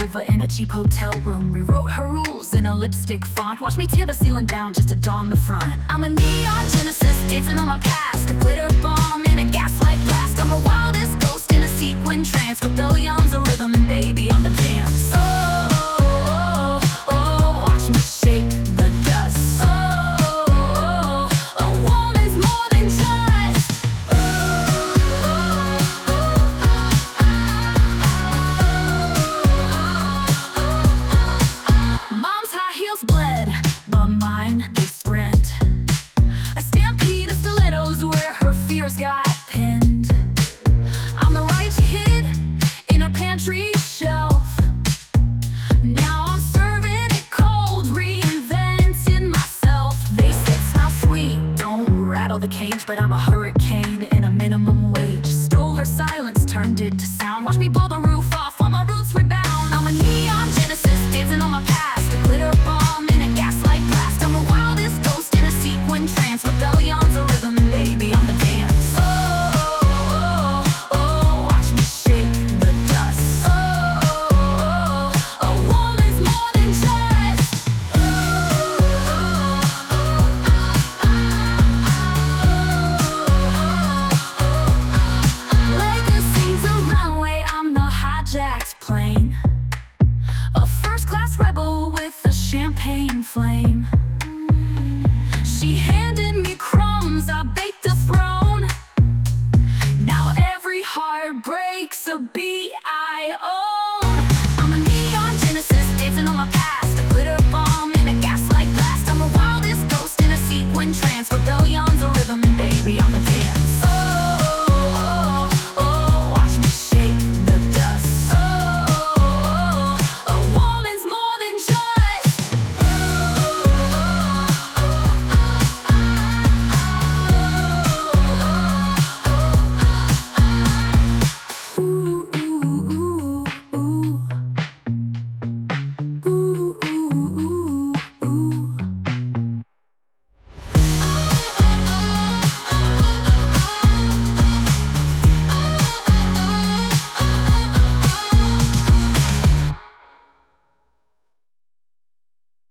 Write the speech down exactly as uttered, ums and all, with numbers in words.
over in a cheap hotel room. Rewrote her rules in a lipstick font. Watch me tear the ceiling down just to dawn the front. I'm a neon genesis, dancing on my past. A glitter bomb in a gaslight blast. I'm a wildest ghost in a sequin trance. Rebellion's a rhythm and baby I'm the dance. Oh, oh, oh, oh, watch me shake the dust. Oh, oh, oh, a woman's more than just. Oh, oh, oh. Mom's high heels bled, but mine, they sprint. A stampede of stilettos where her fears got pinned. I'm the right kid in a pantry shelf. Now I'm serving it cold, reinventing myself. They say smell sweet, don't rattle the cage, but I'm a hurry.